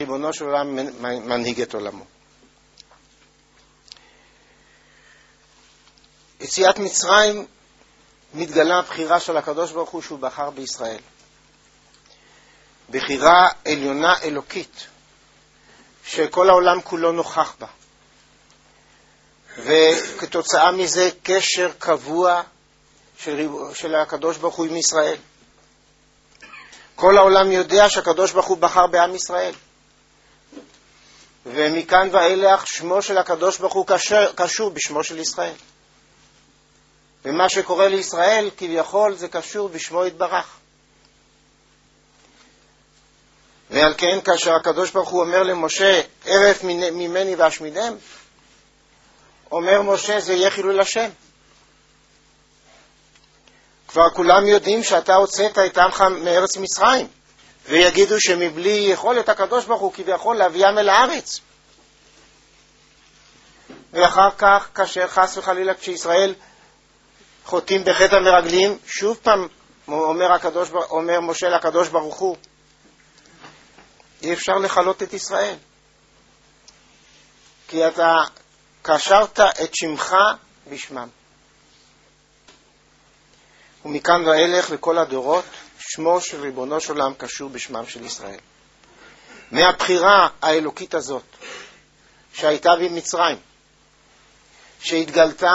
ריבונו של עולם מנהיג את עולמו. יציאת מצרים מתגלה הבחירה של הקדוש ברוך הוא שהוא בחר בישראל. בחירה עליונה אלוקית שכל העולם כולו נוכח בה. וכתוצאה מזה קשר קבוע של הקדוש ברוך הוא עם ישראל. כל העולם יודע שהקדוש ברוך הוא בחר בעם ישראל. ומכאן ואילך שמו של הקדוש ברוך הוא קשור בשמו של ישראל. ומה שקורה לישראל כביכול זה קשור בשמו יתברך. ועל כן כאשר הקדוש ברוך הוא אומר למשה ערף ממני ואשמידם, אומר משה זה יהיה חילול השם. כבר כולם יודעים שאתה הוצאת את עמך מארץ מצרים, ויגידו שמבלי יכולת הקדוש ברוך הוא כביכול להביאם אל הארץ. ואחר כך כאשר חס וחלילה כשישראל חוטאים בחטא המרגלים, שוב פעם אומר משה לקדוש ברוך הוא, אי אפשר לחלות את ישראל, כי אתה קשרת את שמך בשמם. ומכאן ואילך לכל הדורות שמו של ריבונו של עולם קשור בשמם של ישראל. מהבחירה האלוקית הזאת שהייתה במצרים, שהתגלתה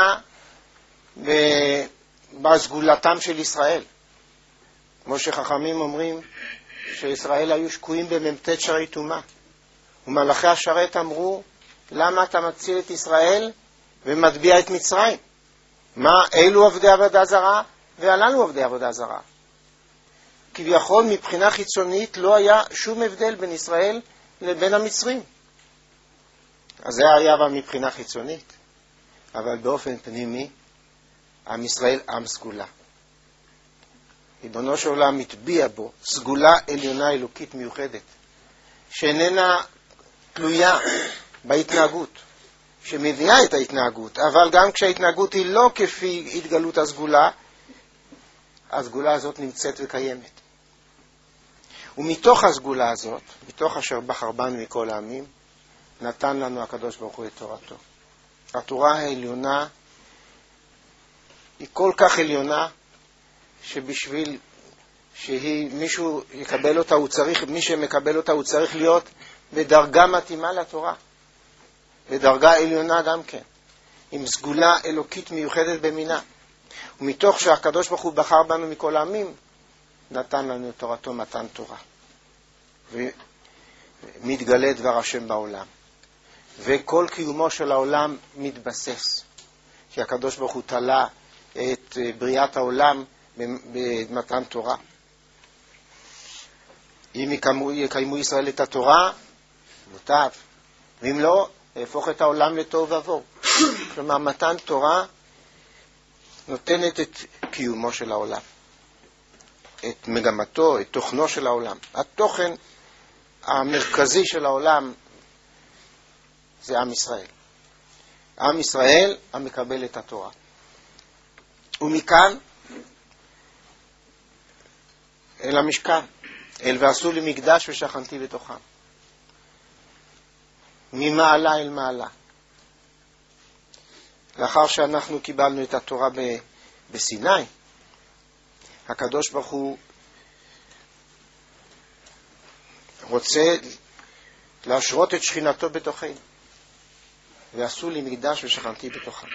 בסגולתם של ישראל, כמו שחכמים אומרים שישראל היו שקועים בממתת שרי טומאה, ומלאכי השרת אמרו למה אתה מציל את ישראל ומטביע את מצרים? מה אלו עבדי עבודה זרה והללו עבדי עבודה זרה? כביכול מבחינה חיצונית לא היה שום הבדל בין ישראל לבין המצרים. אז זה היה מבחינה חיצונית, אבל באופן פנימי עם ישראל עם סגולה. ריבונו של עולם מטביע בו סגולה עליונה אלוקית מיוחדת, שאיננה תלויה בהתנהגות, שמביאה את ההתנהגות, אבל גם כשההתנהגות היא לא כפי התגלות הסגולה, הסגולה הזאת נמצאת וקיימת. ומתוך הסגולה הזאת, מתוך אשר בחר בנו מכל העמים, נתן לנו הקדוש ברוך הוא את תורתו. התורה העליונה היא כל כך עליונה, שבשביל מישהו יקבל אותה, מי שמקבל אותה הוא צריך להיות בדרגה מתאימה לתורה, בדרגה עליונה גם כן, עם סגולה אלוקית מיוחדת במינה. ומתוך שהקדוש ברוך הוא בחר בנו מכל העמים, נתן לנו את תורתו מתן תורה. ומתגלה דבר השם בעולם. וכל קיומו של העולם מתבסס, כי הקדוש ברוך הוא תלה את בריאת העולם במתן תורה. אם יקיימו ישראל את התורה, מוטב. ואם לא, יהפוך את העולם לתוהו ובוהו. כלומר, מתן תורה נותנת את קיומו של העולם, את מגמתו, את תוכנו של העולם. התוכן המרכזי של העולם זה עם ישראל. עם ישראל המקבל את התורה. ומכאן אל המשכן, אל ועשו לי מקדש ושכנתי בתוכם. ממעלה אל מעלה. לאחר שאנחנו קיבלנו את התורה בסיני, הקדוש ברוך הוא רוצה להשרות את שכינתו בתוכנו. ועשו לי מקדש ושכנתי בתוכם.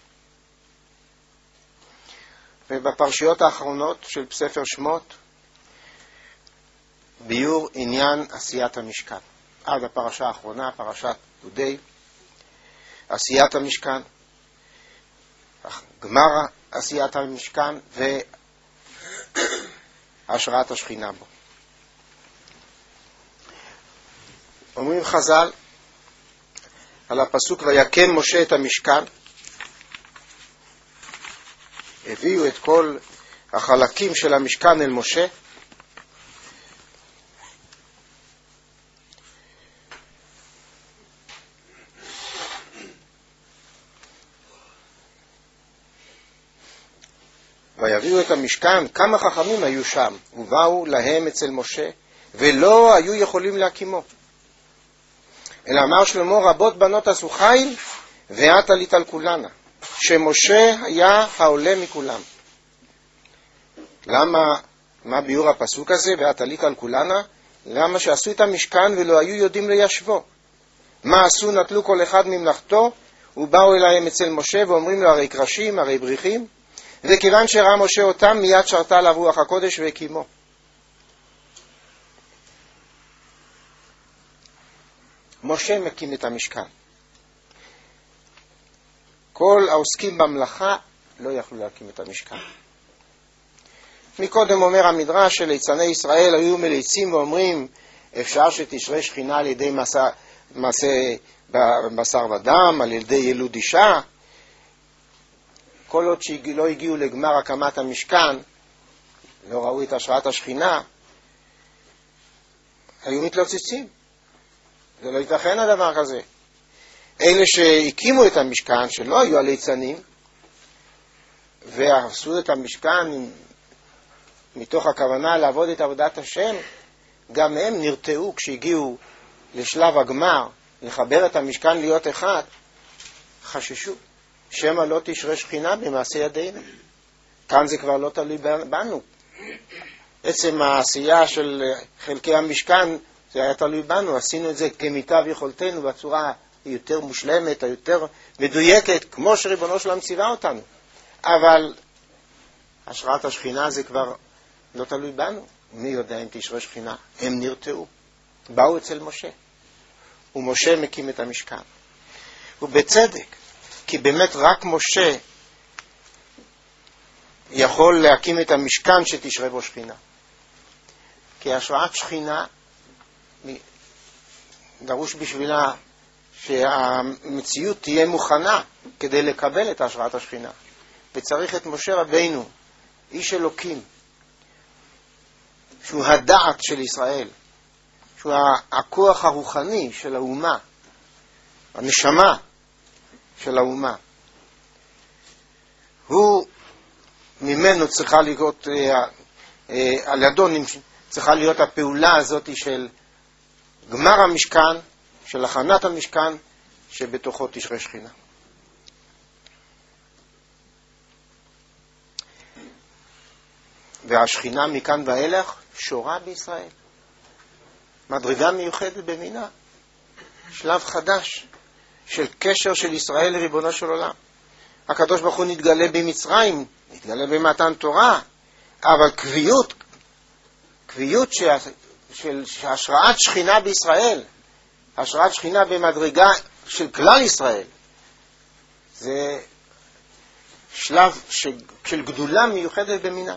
ובפרשיות האחרונות של ספר שמות, ביור עניין עשיית המשכן. עד הפרשה האחרונה, פרשת יהודי, עשיית המשכן, גמר עשיית המשכן והשראת השכינה בו. אומרים חז"ל על הפסוק ויקם משה את המשכן, הביאו את כל החלקים של המשכן אל משה, ויביאו את המשכן, כמה חכמים היו שם, ובאו להם אצל משה, ולא היו יכולים להקימו. אלא אמר שלמה, רבות בנות עשו חיל, ואת עלית על כולנה. שמשה היה העולה מכולם. למה, מה ביור הפסוק הזה, ואת עלית על כולנה? למה שעשו את המשכן ולא היו יודעים ליישבו. מה עשו? נטלו כל אחד ממלאכתו, ובאו אליהם אצל משה ואומרים לו, הרי קרשים, הרי בריחים. וכיוון שראה משה אותם, מיד שרתה עליו רוח הקודש והקימו. משה מקים את המשכן. כל העוסקים במלאכה לא יכלו להקים את המשכן. מקודם אומר המדרש שליצני ישראל היו מליצים ואומרים, אפשר שתשרה שכינה על ידי מעשה בשר ודם, על ידי ילוד אישה. כל עוד שלא הגיעו לגמר הקמת המשכן, לא ראו את השראת השכינה, היו מתלוצצים. זה לא ייתכן הדבר כזה. אלה שהקימו את המשכן, שלא היו הליצנים, ועשו את המשכן מתוך הכוונה לעבוד את עבודת השם, גם הם נרתעו כשהגיעו לשלב הגמר, לחבר את המשכן להיות אחד, חששו, שמא לא תשרה שכינה במעשה ידינו. כאן זה כבר לא תלוי בנו. עצם העשייה של חלקי המשכן, זה היה תלוי בנו, עשינו את זה כמיטב יכולתנו, בצורה היותר מושלמת, היותר מדויקת, כמו שריבונו שלם ציווה אותנו. אבל השראת השכינה זה כבר לא תלוי בנו. מי יודע אם תשרה שכינה? הם נרתעו. באו אצל משה. ומשה מקים את המשכן. ובצדק, כי באמת רק משה יכול להקים את המשכן שתשרה בו שכינה. כי השראת שכינה דרוש בשבילה שהמציאות תהיה מוכנה כדי לקבל את השראת השכינה. וצריך את משה רבינו, איש אלוקים, שהוא הדעת של ישראל, שהוא הכוח הרוחני של האומה, הנשמה של האומה. הוא ממנו צריכה להיות, על ידו צריכה להיות הפעולה הזאת של גמר המשכן, של הכנת המשכן, שבתוכו תשרה שכינה. והשכינה מכאן ואילך שורה בישראל. מדרגה מיוחדת במינה. שלב חדש של קשר של ישראל לריבונו של עולם. הקדוש ברוך הוא נתגלה במצרים, נתגלה במתן תורה, אבל קביעות של השראת שכינה בישראל, השראת שכינה במדרגה של כלל ישראל, זה שלב של גדולה מיוחדת במינה.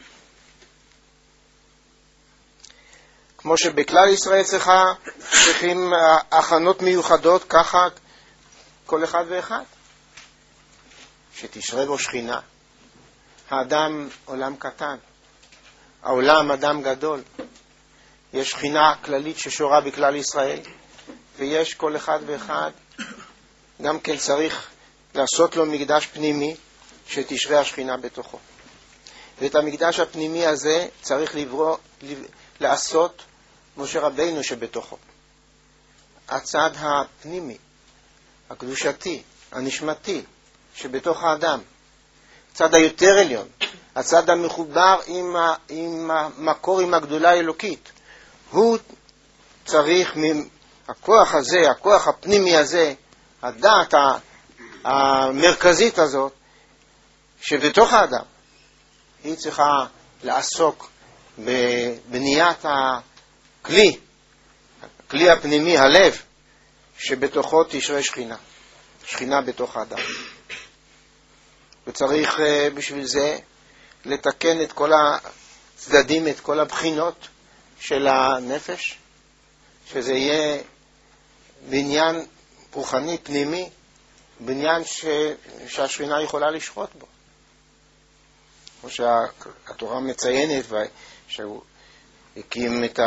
כמו שבכלל ישראל צריכים הכנות מיוחדות, ככה כל אחד ואחד. שתשרה בו שכינה. האדם עולם קטן, העולם אדם גדול. יש שכינה כללית ששורה בכלל ישראל, ויש כל אחד ואחד, גם כן צריך לעשות לו מקדש פנימי, שתשרה השכינה בתוכו. ואת המקדש הפנימי הזה צריך לעשות משה רבינו שבתוכו. הצד הפנימי, הקדושתי, הנשמתי, שבתוך האדם. הצד היותר עליון, הצד המחובר עם המקור, עם הגדולה האלוקית. הוא צריך הכוח הזה, הכוח הפנימי הזה, הדעת המרכזית הזאת, שבתוך האדם, היא צריכה לעסוק בבניית הכלי הפנימי, הלב, שבתוכו תשרה שכינה. שכינה בתוך האדם. וצריך בשביל זה לתקן את כל הצדדים, את כל הבחינות של הנפש, שזה יהיה בניין רוחני פנימי, בניין שהשכינה יכולה לשרות בו. כמו שהתורה מציינת, שהוא הקים את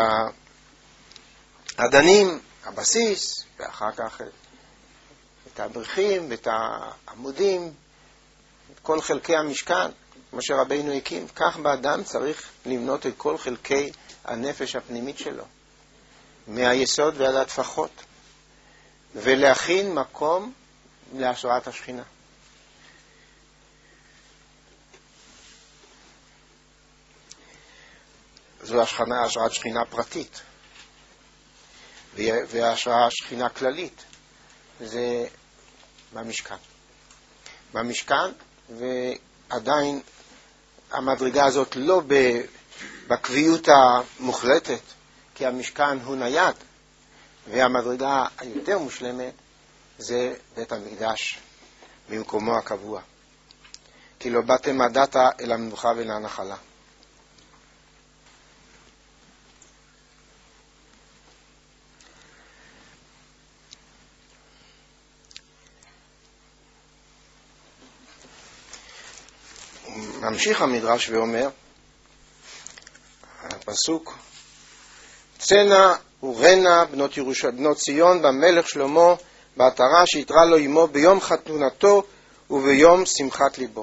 האדנים, הבסיס, ואחר כך את הבריחים ואת העמודים, את כל חלקי המשכן, כמו שרבינו הקים. כך באדם צריך לבנות את כל חלקי הנפש הפנימית שלו, מהיסוד ועד הטפחות. ולהכין מקום להשראת השכינה. זו השראת שכינה פרטית, והשראת שכינה כללית זה במשכן, ועדיין המדרגה הזאת לא בקביעות המוחלטת, כי המשכן הוא נייד, והמדרגה היותר מושלמת זה בית המקדש במקומו הקבוע. כי לא באתם עדתה אל המנוחה ולנחלה. ממשיך המדרש ואומר, הפסוק, צנע ורנה בנות ציון במלך שלמה בעטרה שהתרה לו עמו ביום חתונתו וביום שמחת ליבו.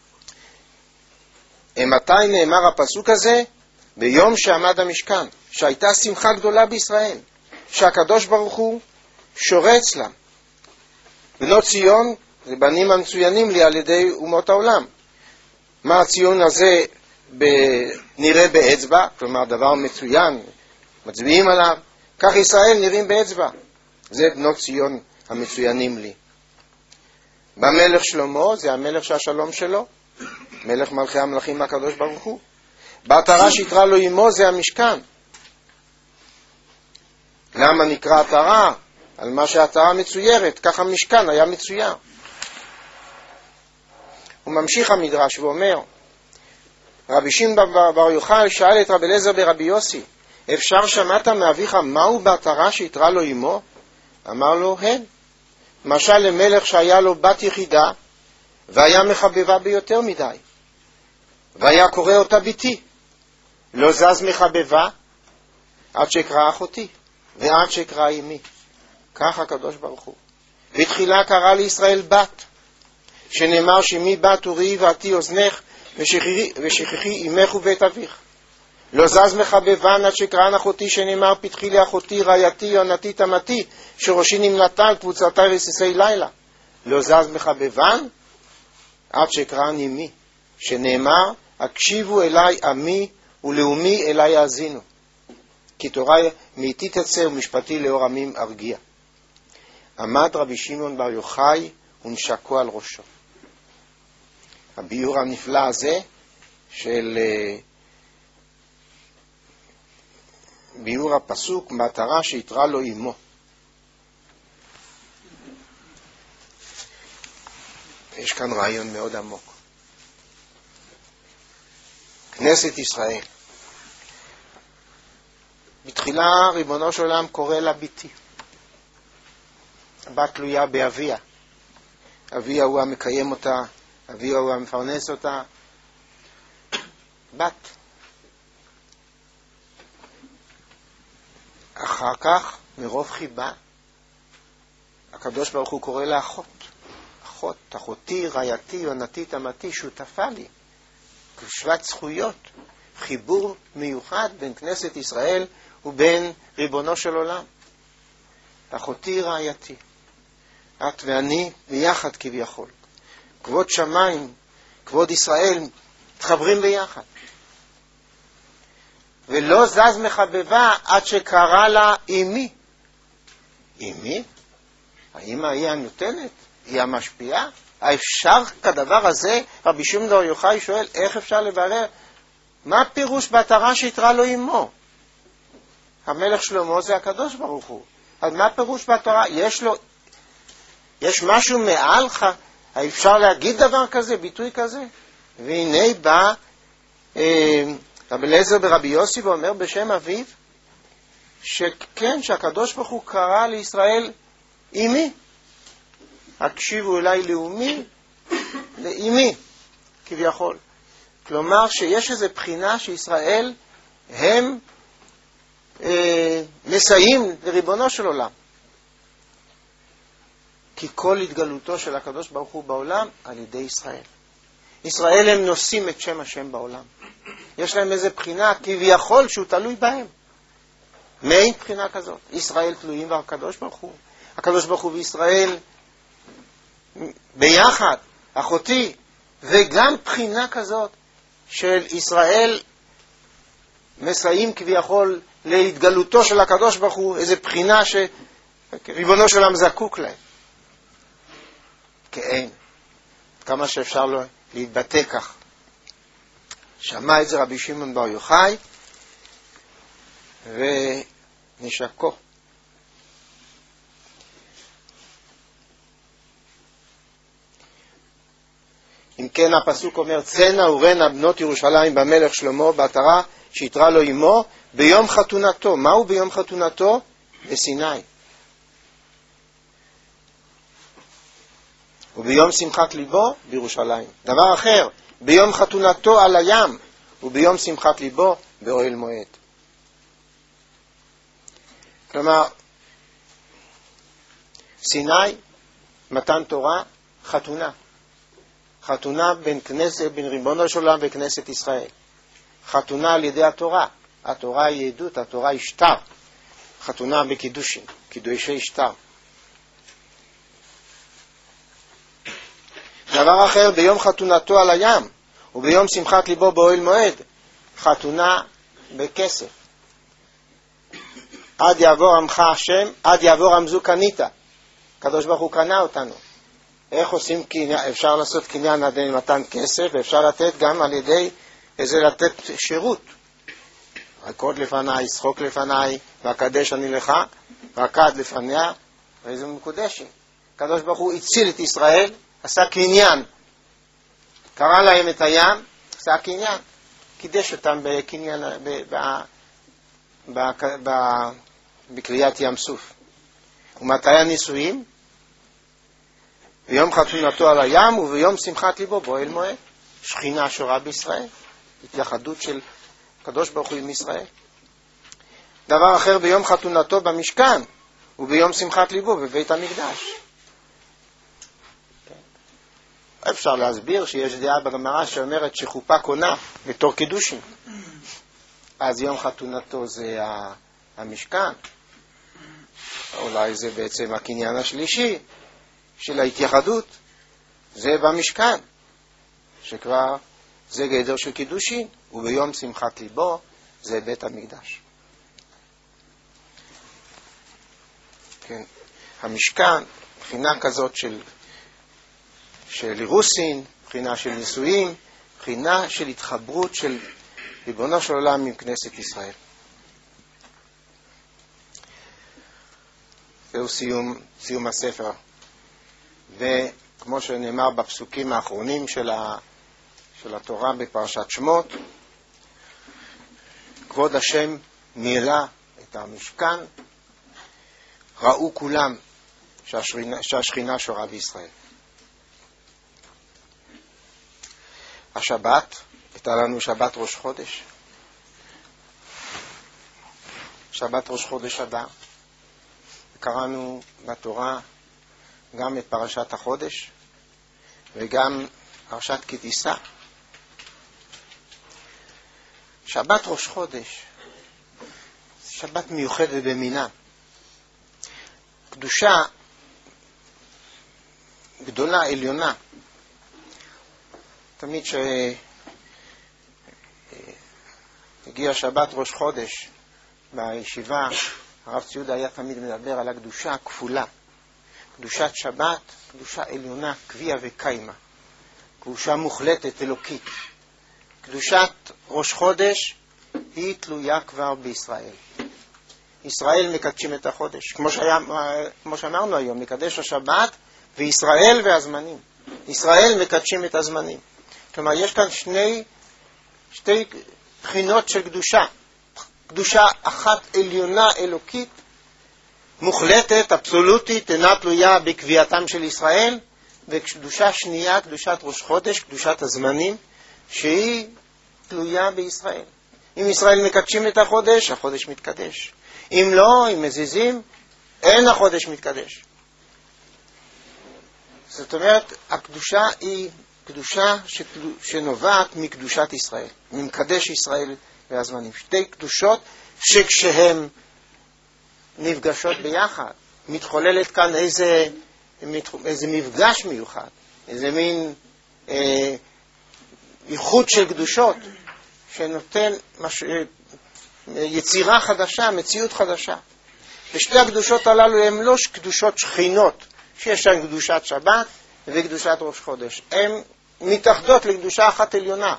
מתי נאמר הפסוק הזה? ביום שעמד המשכן, שהייתה שמחה גדולה בישראל, שהקדוש ברוך הוא שורץ לה. בנות ציון זה בנים המצוינים לי על ידי אומות העולם. מה הציון הזה נראה באצבע, כלומר דבר מצוין, מצביעים עליו, כך ישראל נראים באצבע. זה בנות ציון המצוינים לי. במלך שלמה, זה המלך שהשלום שלו, מלך מלכי המלכים הקדוש ברוך הוא. בעטרה שהתרה לו עמו, זה המשכן. למה נקרא עטרה? על מה שהעטרה מצוירת, כך המשכן היה מצויר. הוא ממשיך המדרש ואומר, רבי שמעון בר יוחאי שאל את רבי אליעזר ברבי יוסי, אפשר שמעת מאביך מהו בעטרה שהתרה לו עמו? אמר לו, הן. משל למלך שהיה לו בת יחידה, והיה מחבבה ביותר מדי, והיה קורא אותה ביתי. לא זז מחבבה עד שקרא אחותי, ועד שקרא אמי. כך הקדוש ברוך הוא. בתחילה קרא לישראל בת, שנאמר שמי בת וראי ועתי אוזנך, ושכחי אמך ובית אביך. לא זז מחבבן עד שקרא אחותי, שנאמר פתחי לאחותי רעייתי יונתי תמתי, שראשי נמלטה על קבוצתי רסיסי לילה. לא זז מחבבן עד שקרא אמי, שנאמר הקשיבו אליי עמי ולאומי אליי האזינו, כי תורה מאיתי תצא ומשפטי לאור עמים ארגיע. עמד רבי שמעון בר יוחאי ונשקו על ראשו. הביור הנפלא הזה של ביור הפסוק בעטרה שהתרה לו עמו. יש כאן רעיון מאוד עמוק. כנסת ישראל, בתחילה ריבונו של עולם קורא לה ביתי. הבת תלויה באביה. אביה הוא המקיים אותה, אביה הוא המפרנס אותה. בת. אחר כך, מרוב חיבה, הקדוש ברוך הוא קורא לה אחות. אחות, אחותי, רעייתי, יונתי, תמתי, שותפה לי. שוות זכויות, חיבור מיוחד בין כנסת ישראל ובין ריבונו של עולם. אחותי, רעייתי. את ואני ביחד כביכול. כבוד שמיים, כבוד ישראל, מתחברים ביחד. ולא זז מחבבה עד שקרא לה אמי. אמי? האמא היא הנותנת? היא המשפיעה? האפשר כדבר הזה? רבי שמעון בר יוחאי שואל, איך אפשר לברר? מה הפירוש בעטרה שהתרה לו אמו? המלך שלמה זה הקדוש ברוך הוא. אז מה הפירוש בעטרה? יש משהו מעל לך? האפשר להגיד דבר כזה, ביטוי כזה? והנה בא רבי אליעזר ברבי יוסי ואומר בשם אביו, שכן, שהקדוש ברוך הוא קרא לישראל אמי. הקשיבו אליי לאומי, לאמי, כביכול. כלומר שיש איזו בחינה שישראל הם מסייעים לריבונו של עולם. כי כל התגלותו של הקדוש ברוך הוא בעולם על ידי ישראל. ישראל הם נושאים את שם השם בעולם. יש להם איזו בחינה כביכול שהוא תלוי בהם. מעין בחינה כזאת. ישראל תלויים בקדוש ברוך הוא. הקדוש ברוך הוא וישראל ביחד, אחותי, וגם בחינה כזאת של ישראל מסייעים כביכול להתגלותו של הקדוש ברוך הוא, איזו בחינה שריבונו של עולם זקוק להם. כאין, כמה שאפשר לו להתבטא כך. שמע את זה רבי שמעון בר יוחאי ונשקו. אם כן הפסוק אומר, צאנה ורנה בנות ירושלים במלך שלמה בעטרה שיתרה לו עמו ביום חתונתו. מהו ביום חתונתו? בסיני. וביום שמחת ליבו בירושלים. דבר אחר, ביום חתונתו על הים, וביום שמחת ליבו באוהל מועד. כלומר, סיני, מתן תורה, חתונה. חתונה בין ריבונו של עולם וכנסת ישראל. חתונה על ידי התורה. התורה היא עדות, התורה היא שטר. חתונה בקידושים, קידושי שטר. דבר אחר, ביום חתונתו על הים, וביום שמחת ליבו באוהל מועד, חתונה בכסף. עד יעבור עמך השם, עד יעבור עמזו קנית. הקדוש ברוך הוא קנה אותנו. איך עושים קניין? אפשר לעשות קניין על ידי מתן כסף, ואפשר לתת גם על ידי איזה לתת שירות. רקוד לפניי, שחוק לפניי, והקדש אני לך, רקד לפניה, ואיזה מקודשים. הקדוש ברוך הוא הציל את ישראל, עשה קניין, קרא להם את הים, עשה קניין, קידש אותם בקניין, בקריאת ים סוף. ומתי הנישואים? ביום חתונתו על הים וביום שמחת ליבו באוהל מועד. שכינה שורה בישראל, התייחדות של הקדוש ברוך הוא עם ישראל. דבר אחר, ביום חתונתו במשכן וביום שמחת ליבו בבית המקדש. אפשר להסביר שיש דעה בגמרא שאומרת שחופה קונה בתור קידושים. אז יום חתונתו זה המשכן. אולי זה בעצם הקניין השלישי של ההתייחדות. זה במשכן, שכבר זה גדר של קידושין, וביום שמחת ליבו זה בית המקדש. כן. המשכן, בחינה כזאת של אירוסין, בחינה של נישואים, בחינה של התחברות של ריבונו של עולם עם כנסת ישראל. זהו סיום הספר. וכמו שנאמר בפסוקים האחרונים של התורה בפרשת שמות, כבוד השם מילא את המשכן, ראו כולם שהשכינה שורה בישראל. השבת, הייתה לנו שבת ראש חודש. שבת ראש חודש אדר. קראנו בתורה גם את פרשת החודש וגם פרשת כי תישא. שבת ראש חודש, שבת מיוחדת במינה. קדושה גדולה, עליונה. תמיד שהגיע שבת ראש חודש בישיבה, הרב ציודה היה תמיד מדבר על הקדושה הכפולה. קדושת שבת, קדושה עליונה, קביעה וקיימה. קדושה מוחלטת, אלוקית. קדושת ראש חודש היא תלויה כבר בישראל. ישראל מקדשים את החודש. כמו שאמרנו היום, מקדש השבת וישראל והזמנים. ישראל מקדשים את הזמנים. כלומר, יש כאן שתי בחינות של קדושה. קדושה אחת עליונה אלוקית, מוחלטת, אבסולוטית, אינה תלויה בקביעתם של ישראל, וקדושה שנייה, קדושת ראש חודש, קדושת הזמנים, שהיא תלויה בישראל. אם ישראל מקדשים את החודש, החודש מתקדש. אם לא, אם מזיזים, אין החודש מתקדש. זאת אומרת, הקדושה היא קדושה שנובעת מקדושת ישראל, ממקדש ישראל והזמנים. שתי קדושות שכשהן נפגשות ביחד, מתחוללת כאן איזה מפגש מיוחד, איזה מין ייחוד של קדושות, שנותן יצירה חדשה, מציאות חדשה. ושתי הקדושות הללו הן לא קדושות שכינות, שיש להן קדושת שבת וקדושת ראש חודש. הן מתאחדות לקדושה אחת עליונה.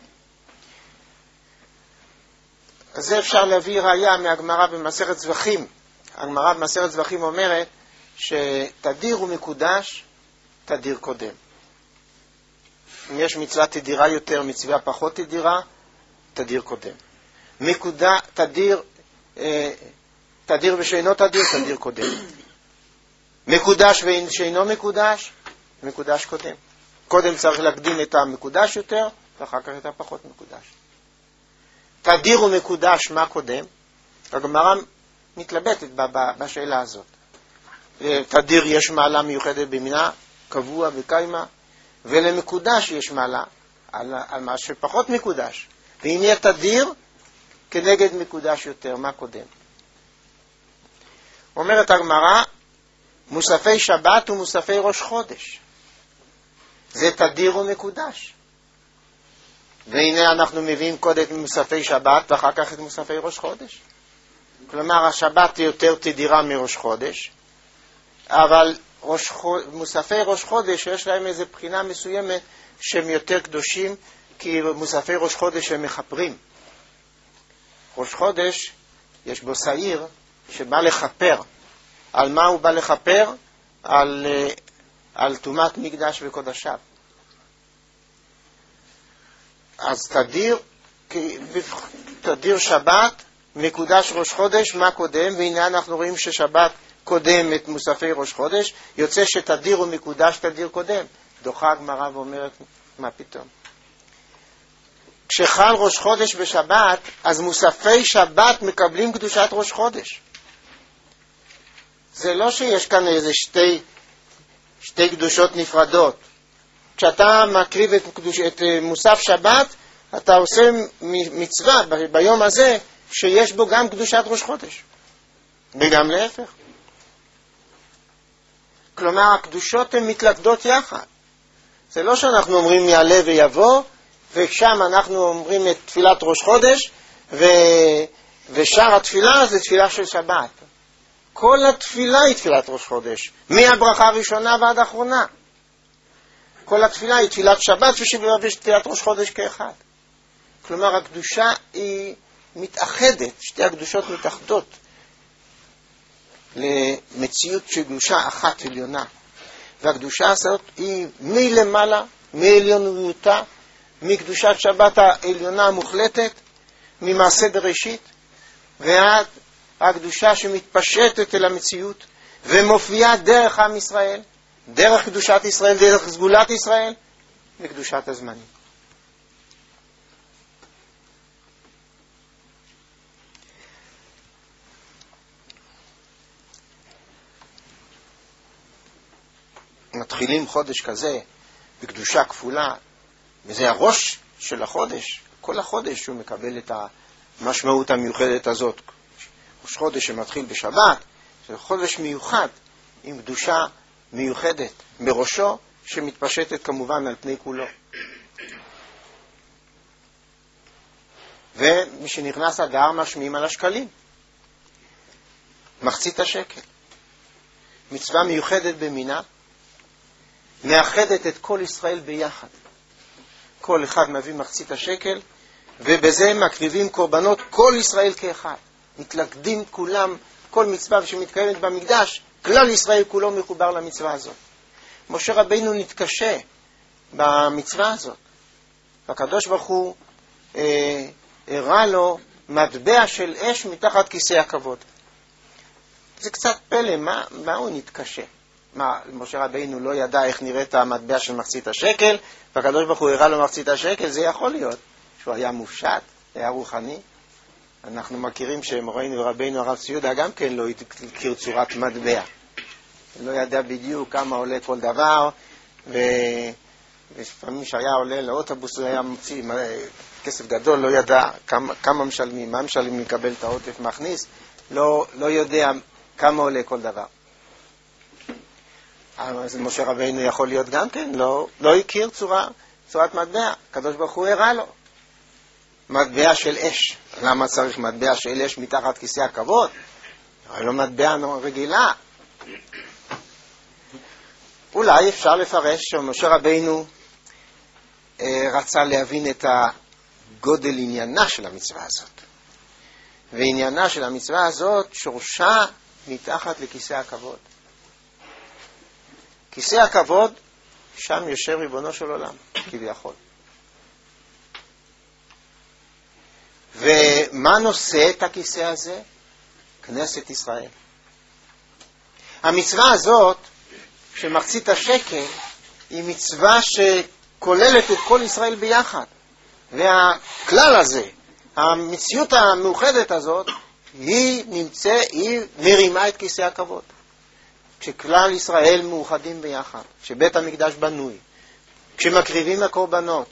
אז זה אפשר להביא ראיה מהגמרא במסכת זבחים. הגמרא במסכת זבחים אומרת שתדיר הוא מקודש, תדיר קודם. אם יש מצווה תדירה יותר, מצווה פחות תדירה, תדיר קודם. תדיר ושאינו תדיר, תדיר קודם. מקודש ושאינו מקודש, מקודש קודם. קודם צריך להקדים את המקודש יותר, ואחר כך את הפחות מקודש. תדיר ומקודש, מה קודם? הגמרא מתלבטת בשאלה הזאת. תדיר יש מעלה מיוחדת במינה, קבוע וקיימה, ולמקודש יש מעלה על מה שפחות מקודש. ואם יהיה תדיר, כנגד מקודש יותר, מה קודם? אומרת הגמרא, מוספי שבת ומוספי ראש חודש. זה תדיר ומקודש. והנה אנחנו מביאים קודם את מוספי שבת ואחר כך את מוספי ראש חודש. כלומר, השבת היא יותר תדירה מראש חודש, אבל מוספי ראש חודש יש להם איזו בחינה מסוימת שהם יותר קדושים, כי מוספי ראש חודש הם מחפרים. ראש חודש יש בו שעיר שבא לחפר. על מה הוא בא לחפר? על טומאת מקדש וקודשיו. אז תדיר שבת, מקודש ראש חודש, מה קודם? והנה אנחנו רואים ששבת קודם את מוספי ראש חודש, יוצא שתדיר ומקודש תדיר קודם. דוחה הגמרא ואומרת, מה פתאום? כשחל ראש חודש בשבת, אז מוספי שבת מקבלים קדושת ראש חודש. זה לא שיש כאן איזה שתי קדושות נפרדות. כשאתה מקריב את מוסף שבת, אתה עושה מצווה ביום הזה שיש בו גם קדושת ראש חודש. וגם להפך. כלומר, הקדושות הן מתלכדות יחד. זה לא שאנחנו אומרים יעלה ויבוא, ושם אנחנו אומרים את תפילת ראש חודש, ושאר התפילה זה תפילה של שבת. כל התפילה היא תפילת ראש חודש, מהברכה הראשונה ועד האחרונה. כל התפילה היא תפילת שבת ותפילת ראש חודש כאחד. כלומר, הקדושה היא מתאחדת, שתי הקדושות מתאחדות למציאות של קדושה אחת עליונה. והקדושה הזאת היא מלמעלה, מעליונותה, מקדושת שבת העליונה המוחלטת, ממעשה בראשית, ועד הקדושה שמתפשטת אל המציאות, ומופיעה דרך עם ישראל, דרך קדושת ישראל, דרך סגולת ישראל, וקדושת הזמנים. מתחילים חודש כזה בקדושה כפולה, וזה הראש של החודש. כל החודש הוא מקבל את המשמעות המיוחדת הזאת. ראש חודש שמתחיל בשבת, זה חודש מיוחד עם קדושה מיוחדת בראשו, שמתפשטת כמובן על פני כולו. ומי שנכנס אדר משמיעים על השקלים. מחצית השקל. מצווה מיוחדת במינה, מאחדת את כל ישראל ביחד. כל אחד מביא מחצית השקל, ובזה מקריבים קורבנות כל ישראל כאחד. מתלכדים כולם, כל מצווה שמתקיימת במקדש, כלל ישראל כולו מחובר למצווה הזאת. משה רבינו נתקשה במצווה הזאת. והקדוש ברוך הוא הראה לו מטבע של אש מתחת כיסא הכבוד. זה קצת פלא, מה הוא נתקשה? משה רבינו לא ידע איך נראית המטבע של מחצית השקל, והקדוש ברוך הוא הראה לו מחצית השקל, זה יכול להיות שהוא היה מופשט, היה רוחני. אנחנו מכירים שמורנו ורבינו הרב ציודה גם כן לא הכיר צורת מטבע. לא ידע בדיוק כמה עולה כל דבר, ולפעמים שהיה עולה לאוטובוס הוא היה מוציא כסף גדול, לא ידע כמה משלמים, מה משלמים לקבל את העוטף מכניס, לא יודע כמה עולה כל דבר. אז משה רבינו יכול להיות גם כן, לא הכיר צורת מטבע. הקדוש ברוך הוא הראה לו. מטבע של אש. למה צריך מטבע של אש מתחת כיסא הכבוד? הרי לא מטבע רגילה. אולי אפשר לפרש שמשה רבינו רצה להבין את הגודל עניינה של המצווה הזאת. ועניינה של המצווה הזאת שורשה מתחת לכיסא הכבוד. כיסא הכבוד, שם יושב ריבונו של עולם, כביכול. ומה נושא את הכיסא הזה? כנסת ישראל. המצווה הזאת, של מחצית השקל, היא מצווה שכוללת את כל ישראל ביחד. והכלל הזה, המציאות המאוחדת הזאת, היא מרימה את כיסא הכבוד. כשכלל ישראל מאוחדים ביחד, כשבית המקדש בנוי, כשמקריבים הקורבנות,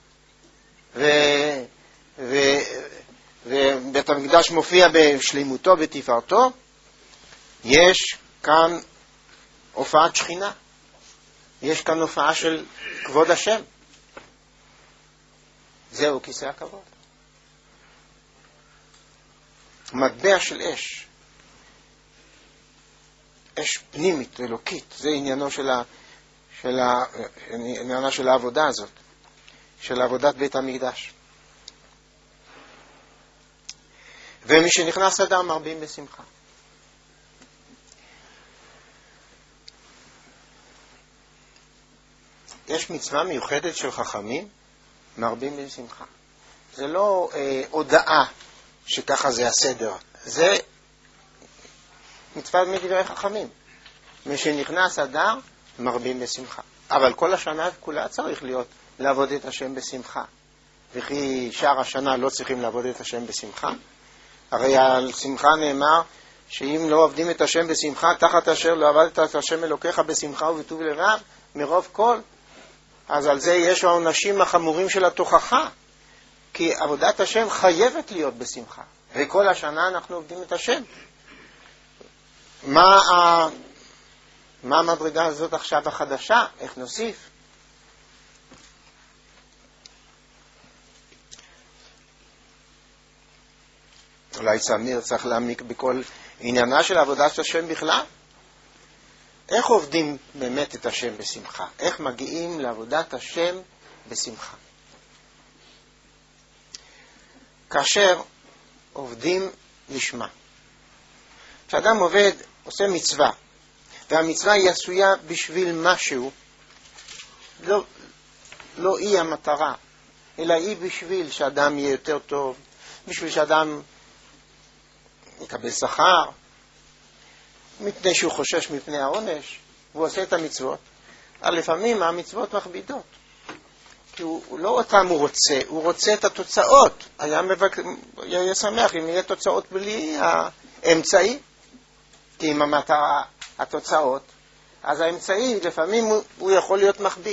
ובית המקדש מופיע בשלימותו, בתפארתו, יש כאן הופעת שכינה. יש כאן הופעה של כבוד השם. זהו כיסא הכבוד. מטבע של אש. אש פנימית, אלוקית. זה עניינו עניינה של העבודה הזאת. של עבודת בית המקדש. ומי שנכנס אדם מרבים בשמחה. יש מצווה מיוחדת של חכמים, מרבים בשמחה. זה לא הודעה שככה זה הסדר. זה מצווה מדברי חכמים. מי שנכנס אדר, מרבים בשמחה. אבל כל השנה כולה צריך לעבוד את השם בשמחה. וכי שאר השנה לא צריכים לעבוד את השם בשמחה. הרי על שמחה נאמר שאם לא עובדים את השם בשמחה, תחת אשר לא עבדת את השם אלוקיך בשמחה ובטוב לבב, מרוב כל. אז על זה יש העונשים החמורים של התוכחה. כי עבודת השם חייבת להיות בשמחה. וכל השנה אנחנו עובדים את השם. מה המדרגה הזאת עכשיו החדשה? איך נוסיף? אולי צמיר צריך להעמיק בכל עניינה של עבודת השם בכלל. איך עובדים באמת את השם בשמחה? איך מגיעים לעבודת השם בשמחה? כאשר עובדים לשמה. כשאדם עובד, עושה מצווה, והמצווה היא עשויה בשביל משהו, לא היא המטרה, אלא היא בשביל שאדם יהיה יותר טוב, בשביל שאדם יקבל שכר, מפני שהוא חושש מפני העונש, והוא עושה את המצוות. אבל לפעמים המצוות מכבידות. כי הוא לא אותם הוא רוצה את היה שמח אם יהיה תוצאות בלי האמצעי. כי אם המטרה התוצאות, אז האמצעי לפעמים הוא יכול להיות מכביד.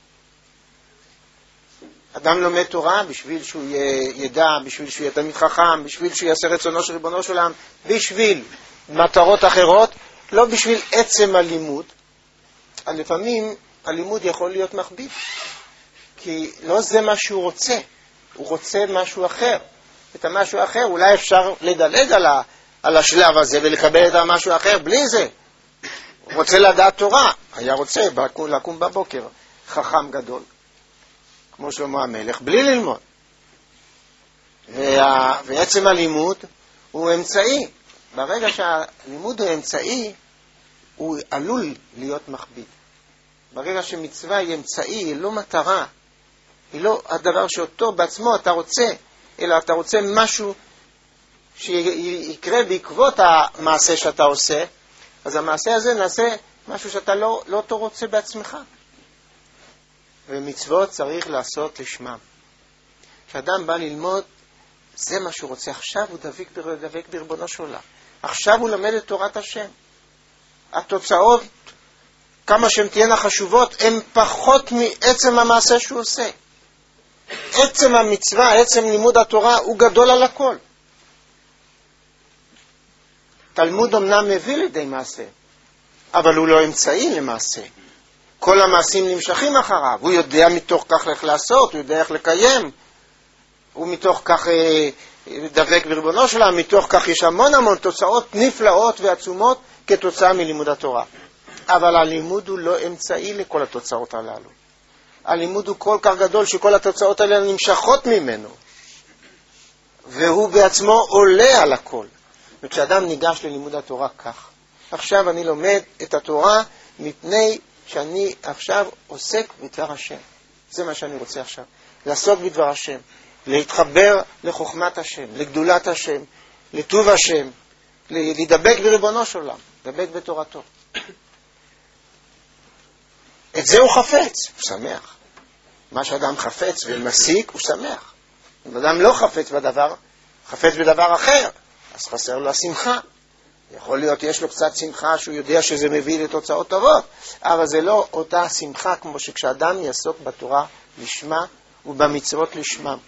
אדם לומד תורה בשביל שהוא ידע, בשביל שהוא יהיה תלמיד חכם, בשביל שהוא יעשה רצונו של ריבונו של עולם, בשביל מטרות אחרות, לא בשביל עצם הלימוד. לפעמים הלימוד יכול להיות מכביד, כי לא זה מה שהוא רוצה, הוא רוצה משהו אחר. את המשהו האחר אולי אפשר לדלג על השלב הזה ולקבל את המשהו האחר בלי זה. הוא רוצה לדעת תורה, היה רוצה לקום בבוקר חכם גדול, כמו שלמה המלך, בלי ללמוד. ועצם הלימוד הוא אמצעי. ברגע שהלימוד הוא אמצעי, הוא עלול להיות מכביד. ברגע שמצווה היא אמצעי, היא לא מטרה, היא לא הדבר שאותו בעצמו אתה רוצה, אלא אתה רוצה משהו שיקרה בעקבות המעשה שאתה עושה, אז המעשה הזה נעשה משהו שאתה לא אותו רוצה בעצמך. ומצוות צריך לעשות לשמם. כשאדם בא ללמוד, זה מה שהוא רוצה. עכשיו הוא דבק ברבונו של עולם. עכשיו הוא למד את תורת השם. התוצאות, כמה שהן תהיינה חשובות, הן פחות מעצם המעשה שהוא עושה. עצם המצווה, עצם לימוד התורה, הוא גדול על הכל. תלמוד אמנם מביא לידי מעשה, אבל הוא לא אמצעי למעשה. כל המעשים נמשכים אחריו, הוא יודע מתוך כך איך לעשות, הוא יודע איך לקיים, הוא מתוך כך דבק בריבונו שלה, מתוך כך יש המון תוצאות נפלאות ועצומות כתוצאה מלימוד התורה. אבל הלימוד הוא לא אמצעי לכל התוצאות הללו. הלימוד הוא כל כך גדול שכל התוצאות האלה נמשכות ממנו. והוא בעצמו עולה על הכל. וכשאדם ניגש ללימוד התורה כך, עכשיו אני לומד את התורה מפני שאני עכשיו עוסק בדבר השם. זה מה שאני רוצה עכשיו. לעסוק בדבר השם. להתחבר לחוכמת השם, לגדולת השם, לטוב השם, להידבק בריבונו של עולם, להידבק בתורתו. את זה הוא חפץ, הוא שמח. מה שאדם חפץ ומסיק, הוא שמח. אם אדם לא חפץ בדבר, חפץ בדבר אחר, אז חסר לו השמחה. יכול להיות, יש לו קצת שמחה שהוא יודע שזה מביא לתוצאות טובות, אבל זה לא אותה שמחה כמו שכשאדם יעסוק בתורה לשמה ובמצוות לשמם.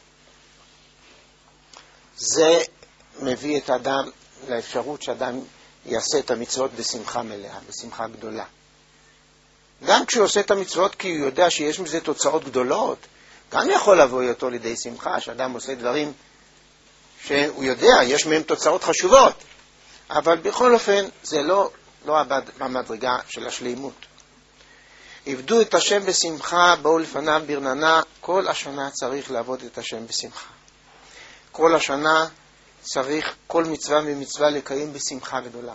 זה מביא את האדם לאפשרות שאדם יעשה את המצוות בשמחה מלאה, בשמחה גדולה. גם כשהוא עושה את המצוות כי הוא יודע שיש מזה תוצאות גדולות, גם יכול לבוא אותו לידי שמחה, שאדם עושה דברים שהוא יודע, יש מהם תוצאות חשובות. אבל בכל אופן זה לא במדרגה של השלימות. עבדו את השם בשמחה, באו לפניו ברננה. כל השנה צריך לעבוד את השם בשמחה. כל השנה צריך כל מצווה ומצווה לקיים בשמחה גדולה.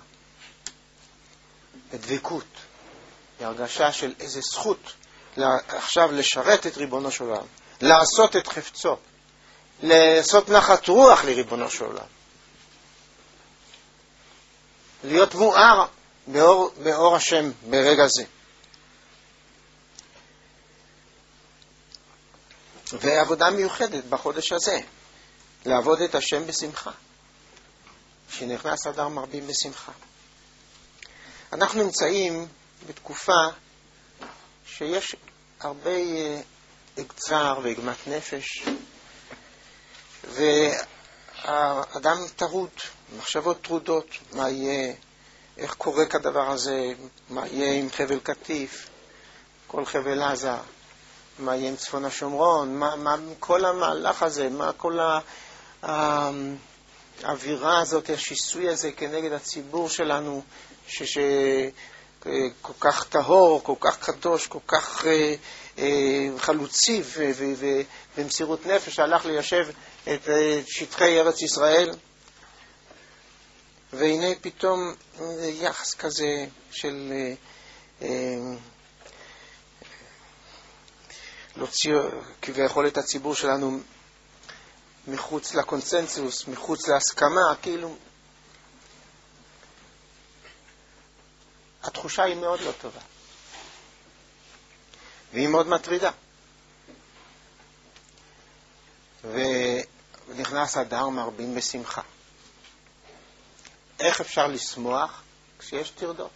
בדבקות, בהרגשה של איזה זכות עכשיו לשרת את ריבונו של עולם, לעשות את חפצו, לעשות נחת רוח לריבונו של עולם. להיות מואר באור השם ברגע זה. ועבודה מיוחדת בחודש הזה, לעבוד את השם בשמחה. שנכנס אדר מרבים בשמחה. אנחנו נמצאים בתקופה שיש הרבה צער ועגמת נפש, והאדם טרוד, מחשבות טרודות, מה יהיה, איך קורה כדבר הזה, מה יהיה עם חבל קטיף, כל חבל עזה, מה יהיה עם צפון השומרון, מה כל המהלך הזה, מה כל האווירה הזאת, השיסוי הזה כנגד הציבור שלנו, כל כך טהור, כל כך קדוש, כל כך חלוצי ובמסירות נפש שהלך ליישב את שטחי ארץ ישראל. והנה פתאום יחס כזה של להוציא כביכול את הציבור שלנו מחוץ לקונסנזוס, מחוץ להסכמה, כאילו התחושה היא מאוד לא טובה והיא מאוד מטרידה. ונכנס אדר מרבים בשמחה. איך אפשר לשמוח כשיש טרדות?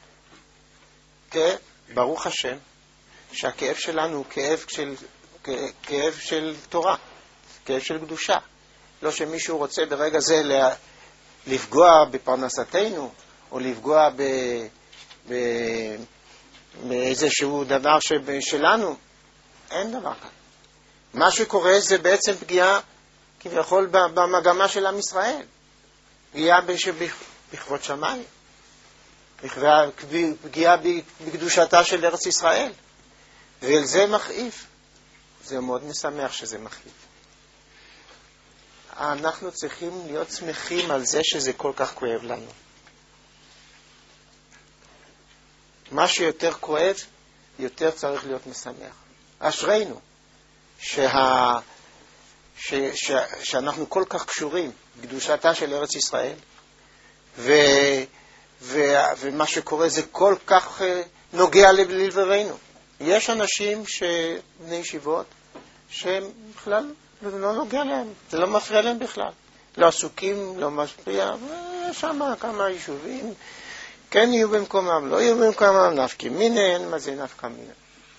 ברוך השם שהכאב שלנו הוא כאב של תורה, כאב של קדושה. לא שמישהו רוצה ברגע זה לפגוע בפרנסתנו או לפגוע באיזשהו דבר שלנו. אין דבר כאן. מה שקורה זה בעצם פגיעה כביכול במגמה של עם ישראל. פגיעה בכבוד שמיים. פגיעה בקדושתה של ארץ ישראל. ועל זה מכאיב. זה מאוד משמח שזה מכאיב. אנחנו צריכים להיות שמחים על זה שזה כל כך כואב לנו. מה שיותר כואב, יותר צריך להיות משמח. אשרינו שאנחנו כל כך קשורים בקדושתה של ארץ ישראל, ומה שקורה זה כל כך נוגע ללבבינו. יש אנשים בני ישיבות שהם בכלל לא נוגע להם, זה לא מפריע להם בכלל. לא עסוקים, לא מפריע, יש שם כמה יישובים, כן יהיו במקומם, לא יהיו במקומם, נפקא מינה, מה זה נפקא מינה?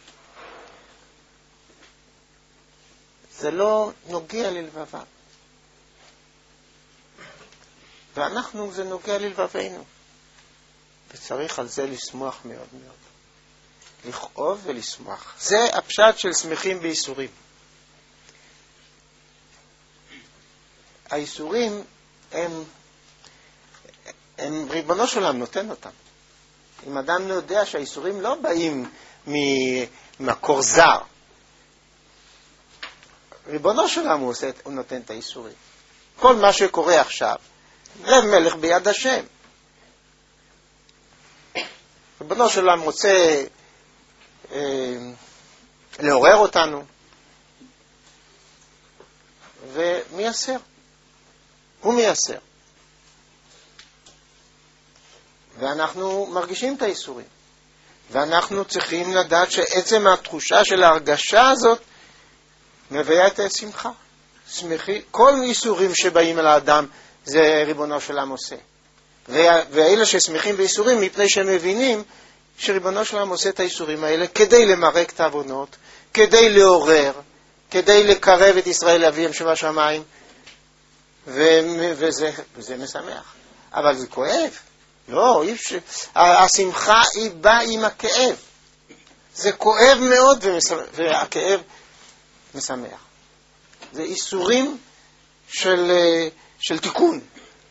זה לא נוגע ללבבם. ואנחנו, זה נוגע ללבבינו. וצריך על זה לשמוח מאוד מאוד. לכאוב ולשמוח. זה הפשט של שמחים בייסורים. הייסורים הם ריבונו של עולם נותן אותם. אם אדם לא יודע שהייסורים לא באים ממקור זר, ריבונו של עולם הוא נותן את הייסורים. כל מה שקורה עכשיו, רב מלך ביד השם. ריבונו של עולם רוצה לעורר אותנו, ומייסר. הוא מייסר. ואנחנו מרגישים את הייסורים. ואנחנו צריכים לדעת שעצם התחושה של ההרגשה הזאת מביאה את השמחה. שמחי, כל ייסורים שבאים אל האדם זה ריבונו של עולם עושה. ואלה ששמחים בייסורים מפני שהם מבינים שריבונו של עולם עושה את הייסורים האלה כדי למרק את העוונות, כדי לעורר, כדי לקרב את ישראל לאביהם שבשמיים, וזה משמח. אבל זה כואב. לא, השמחה היא באה עם הכאב. זה כואב מאוד והכאב משמח. זה איסורים של תיקון.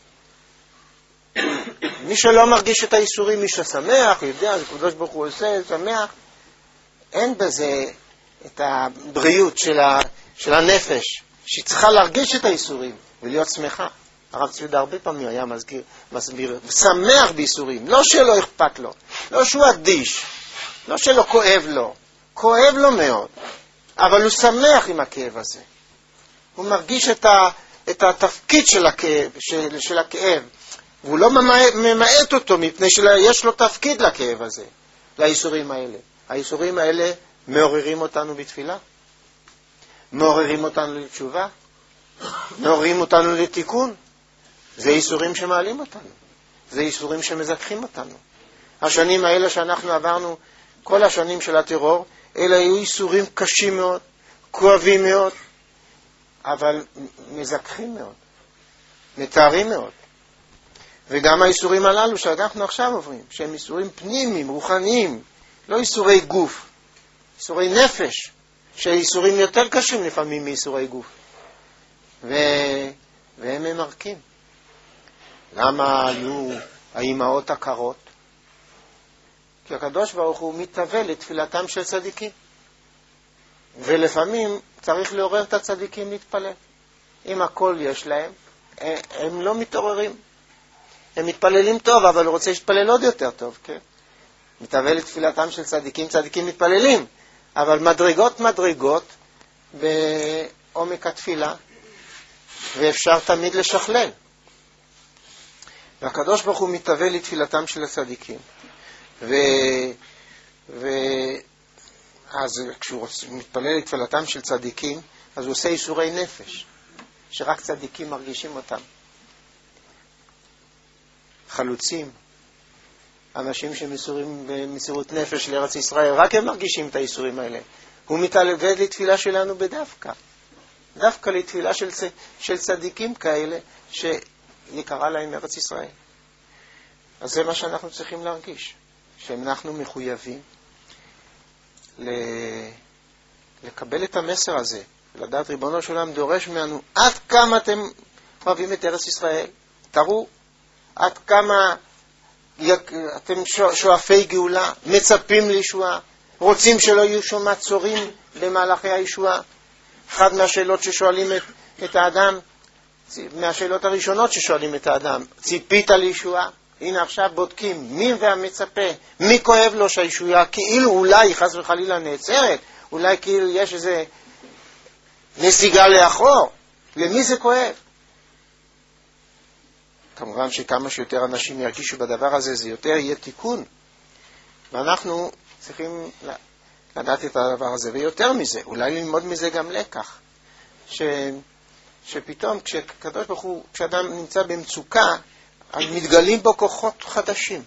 מי שלא מרגיש את האיסורים, מי ששמח, יודע, זה קדוש ברוך הוא עושה, שמח, אין בזה את הבריאות של הנפש, שהיא צריכה להרגיש את האיסורים ולהיות שמחה. הרב צבי הרבה פעמים היה מסביר, שמח באיסורים, לא שלא אכפת לו, לא שהוא אדיש, לא שלא כואב לו, כואב לו מאוד, אבל הוא שמח עם הכאב הזה. הוא מרגיש את התפקיד של הכאב, והוא לא ממעט אותו מפני שיש לו תפקיד לכאב הזה, לאיסורים האלה. האיסורים האלה מעוררים אותנו בתפילה, מעוררים אותנו לתשובה, מעוררים אותנו לתיקון. זה איסורים שמעלים אותנו, זה איסורים שמזכחים אותנו. השנים האלה שאנחנו עברנו, כל השנים של הטרור, אלה היו איסורים קשים מאוד, כואבים מאוד, אבל מזכחים מאוד, מתארים מאוד. וגם האיסורים הללו שאנחנו עכשיו עוברים, שהם איסורים פנימיים, רוחניים, לא איסורי גוף, איסורי נפש, שאיסורים יותר קשים לפעמים מאיסורי גוף. והם ממרקים. למה היו האימהות הקרות? כי הקדוש ברוך הוא מתהווה לתפילתם של צדיקים. ולפעמים צריך לעורר את הצדיקים להתפלל. אם הכל יש להם, הם לא מתעוררים. הם מתפללים טוב, אבל הוא רוצה להתפלל עוד יותר טוב, כן? מתהווה לתפילתם של צדיקים, צדיקים מתפללים, אבל מדרגות בעומק התפילה, ואפשר תמיד לשכלל. והקדוש ברוך הוא מתהווה לתפילתם של הצדיקים. אז כשהוא מתפלל לתפילתם של צדיקים, אז הוא עושה איסורי נפש, שרק צדיקים מרגישים אותם. חלוצים, אנשים שמסורים במסירות נפש לארץ ישראל, רק הם מרגישים את האיסורים האלה. הוא מתהווה לתפילה שלנו בדווקא. דווקא לתפילה של צדיקים כאלה שנקרא להם ארץ ישראל. אז זה מה שאנחנו צריכים להרגיש, שאנחנו מחויבים לקבל את המסר הזה, לדעת ריבונו של עולם דורש ממנו עד כמה אתם אוהבים את ארץ ישראל, תראו עד כמה אתם שואפי גאולה, מצפים לישועה, רוצים שלא יהיו שום מעצורים במהלכי הישועה. אחד מהשאלות ששואלים את האדם, מהשאלות הראשונות ששואלים את האדם, ציפית לישועה? הנה עכשיו בודקים מי והמצפה, מי כואב לו שהישועה כאילו אולי חס וחלילה נעצרת, אולי כאילו יש איזה נסיגה לאחור. למי זה כואב? כמובן שכמה שיותר אנשים ירגישו בדבר הזה, זה יותר יהיה תיקון. ואנחנו צריכים לדעת את הדבר הזה, ויותר מזה, אולי ללמוד מזה גם לקח. שפתאום כשקדוש ברוך הוא, כשאדם נמצא במצוקה, אז מתגלים בו כוחות חדשים.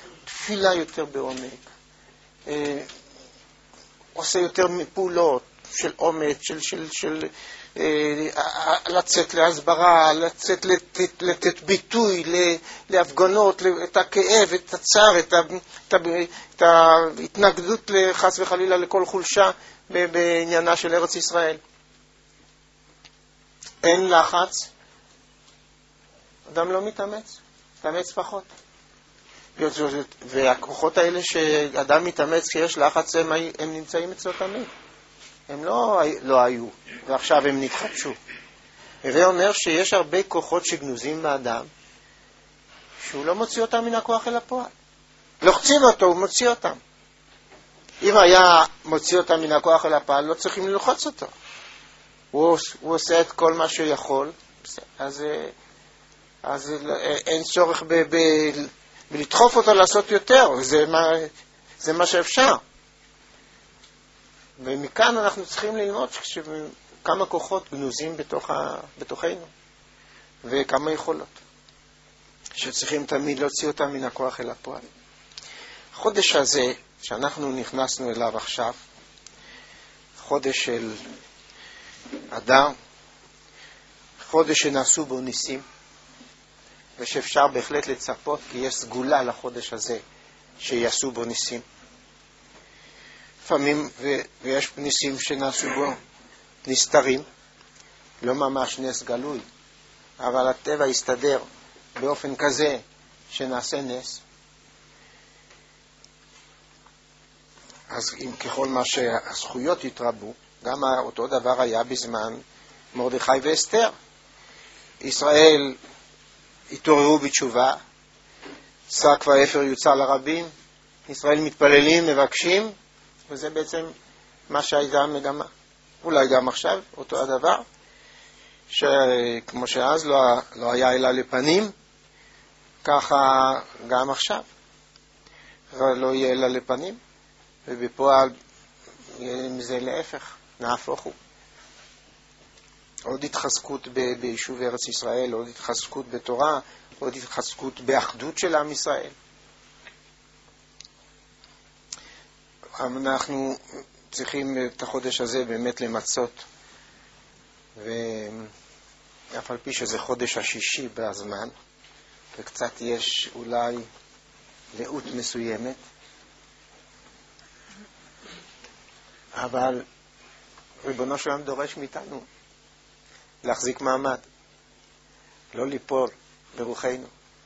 תפילה יותר בעומק, עושה יותר מפעולות, של אומץ, של לצאת להסברה, לצאת לתת ביטוי להפגנות, את הכאב, את הצער, את ההתנגדות חס וחלילה לכל חולשה בעניינה של ארץ ישראל. אין לחץ, אדם לא מתאמץ, מתאמץ פחות. והכוחות האלה שאדם מתאמץ כשיש לחץ, הם נמצאים אצלו תמיד. הם לא היו, ועכשיו הם נתחדשו. הווי אומר שיש הרבה כוחות שגנוזים באדם, שהוא לא מוציא אותם מן הכוח אל הפועל. לוחצים אותו, הוא מוציא אותם. אם היה מוציא אותם מן הכוח אל הפועל, לא צריכים ללחוץ אותו. הוא עושה את כל מה שהוא יכול, אז אין צורך ולדחוף אותו לעשות יותר, זה מה שאפשר. ומכאן אנחנו צריכים ללמוד כמה כוחות גנוזים בתוכנו, וכמה יכולות, שצריכים תמיד להוציא אותם מן הכוח אל הפועל. החודש הזה שאנחנו נכנסנו אליו עכשיו, חודש של אדר, חודש שנעשו בו ניסים, ושאפשר בהחלט לצפות, כי יש סגולה לחודש הזה שיעשו בו ניסים. לפעמים, ויש ניסים שנעשו בו נסתרים, לא ממש נס גלוי, אבל הטבע יסתדר באופן כזה שנעשה נס. אז אם ככל מה שהזכויות יתרבו, גם אותו דבר היה בזמן מרדכי ואסתר. ישראל התעוררו בתשובה, שק ואפר יוצא לרבים, ישראל מתפללים, מבקשים, וזה בעצם מה שהייתה המגמה. אולי גם עכשיו, אותו הדבר, שכמו שאז לא היה אלא לפנים, ככה גם עכשיו. לא יהיה אלא לפנים, ובפועל יהיה מזה להפך, נהפוך הוא. עוד התחזקות ביישוב ארץ ישראל, עוד התחזקות בתורה, עוד התחזקות באחדות של עם ישראל. אנחנו צריכים את החודש הזה באמת למצות, ואף על פי שזה חודש השישי בזמן, וקצת יש אולי לאות מסוימת, אבל ריבונו של עולם דורש מאיתנו להחזיק מעמד, לא ליפול ברוחנו.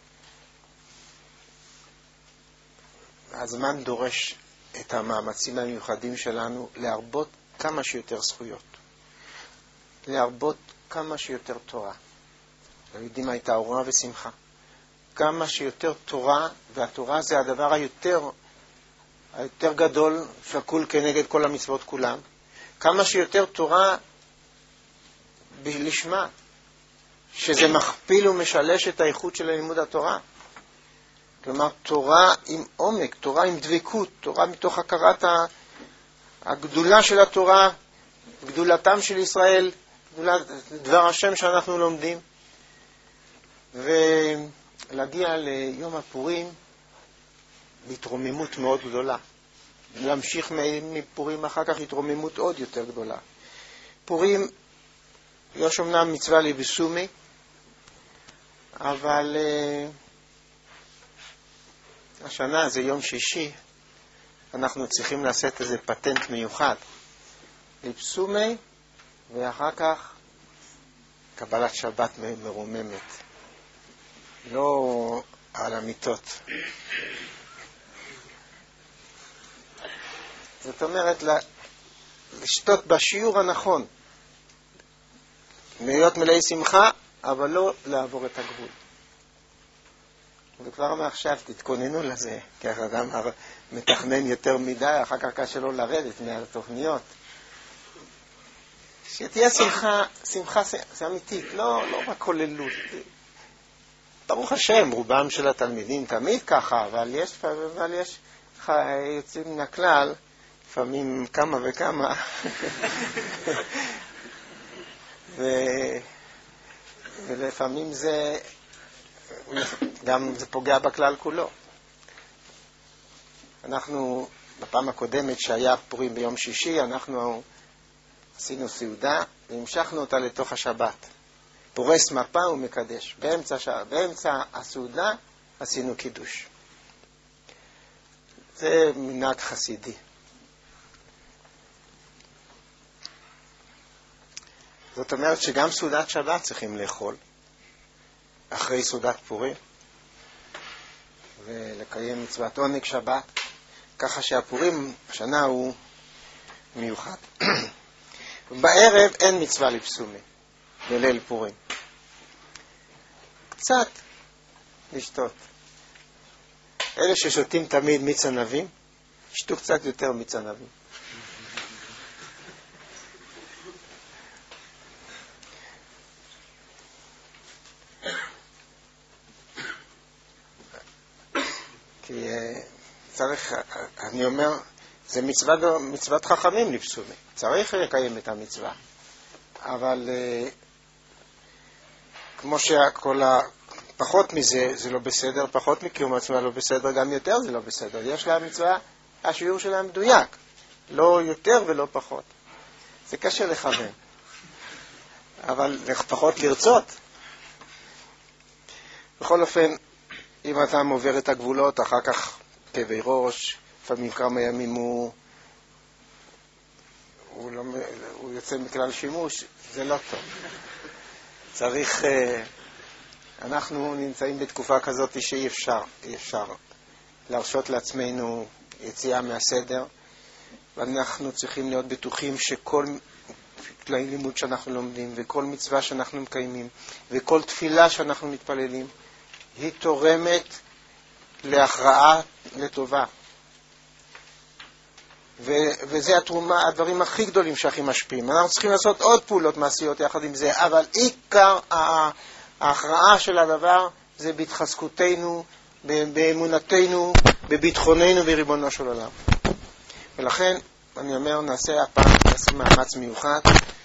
הזמן דורש את המאמצים המיוחדים שלנו להרבות כמה שיותר זכויות, להרבות כמה שיותר תורה. יודעים מה הייתה אורה ושמחה. כמה שיותר תורה, והתורה זה הדבר היותר גדול, שקול כנגד כל המצוות כולם. כמה שיותר תורה לשמה, שזה מכפיל ומשלש את האיכות של לימוד התורה. כלומר, תורה עם עומק, תורה עם דבקות, תורה מתוך הכרת הגדולה של התורה, גדולתם של ישראל, דבר השם שאנחנו לומדים. ולהגיע ליום הפורים בהתרוממות מאוד גדולה. להמשיך מפורים אחר כך התרוממות עוד יותר גדולה. פורים יש אומנם מצווה לבסומי, אבל השנה זה יום שישי, אנחנו צריכים לעשות איזה פטנט מיוחד. לבסומי ואחר כך קבלת שבת מרוממת. לא על המיטות. זאת אומרת, לשתות בשיעור הנכון. להיות מלאי שמחה, אבל לא לעבור את הגבול. וכבר מעכשיו תתכוננו לזה, כי האדם מתכנן יותר מדי, אחר כך קשה לו לרדת מהתוכניות. שתהיה שמחה זה אמיתית, לא רק כוללות. ברוך השם, רובם של התלמידים תמיד ככה, אבל יש יוצאים מן הכלל, לפעמים כמה וכמה, ולפעמים זה גם זה פוגע בכלל כולו. אנחנו בפעם הקודמת שהיה פורים ביום שישי, אנחנו עשינו סעודה והמשכנו אותה לתוך השבת. פורס מפה ומקדש. באמצע הסעודה עשינו קידוש. זה מנהג חסידי. זאת אומרת שגם סעודת שבת צריכים לאכול אחרי סעודת פורים ולקיים מצוות עונג שבת, ככה שהפורים השנה הוא מיוחד. בערב אין מצווה לפסומי בליל פורים. קצת לשתות. אלה ששותים תמיד מיץ ענבים, ישתו קצת יותר מיץ ענבים. כי צריך, אני אומר, זה מצוות חכמים לפסומי. צריך לקיים את המצווה. אבל כמו שהכל פחות מזה זה לא בסדר, פחות מקיום המצווה לא בסדר, גם יותר זה לא בסדר. יש לה מצווה, השיעור שלה מדויק. לא יותר ולא פחות. זה קשה לכוון. אבל פחות לרצות. בכל אופן, אם אתה עובר את הגבולות, אחר כך כאבי ראש, לפעמים כמה ימים הוא יוצא מכלל שימוש, זה לא טוב. צריך, אנחנו נמצאים בתקופה כזאת שאי אפשר להרשות לעצמנו יציאה מהסדר, ואנחנו צריכים להיות בטוחים שכל כלי לימוד שאנחנו לומדים, וכל מצווה שאנחנו מקיימים, וכל תפילה שאנחנו מתפללים, היא תורמת להכרעה לטובה. וזה התרומה, הדברים הכי גדולים שהכי משפיעים. אנחנו צריכים לעשות עוד פעולות מעשיות יחד עם זה, אבל עיקר ההכרעה של הדבר זה בהתחזקותנו, באמונתנו, בביטחוננו בריבונו של עולם. ולכן אני אומר, נעשה מאמץ מיוחד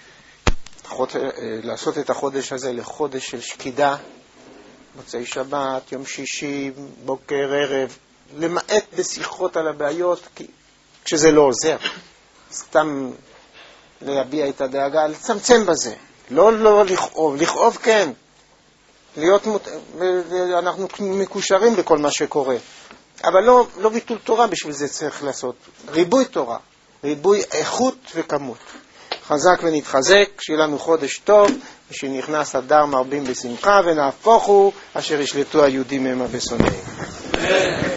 לעשות את החודש הזה לחודש של שקידה, מוצאי שבת, יום שישי, בוקר, ערב, למעט בשיחות על הבעיות, כשזה לא עוזר. סתם להביע את הדאגה, לצמצם בזה. לא לכאוב, לכאוב כן. אנחנו מקושרים לכל מה שקורה. אבל לא ביטול תורה, בשביל זה צריך לעשות ריבוי תורה, ריבוי איכות וכמות. חזק ונתחזק, שיהיה לנו חודש טוב, ושנכנס אדר מרבים בשמחה, ונהפוכו אשר ישלטו היהודים המה בשונאיהם.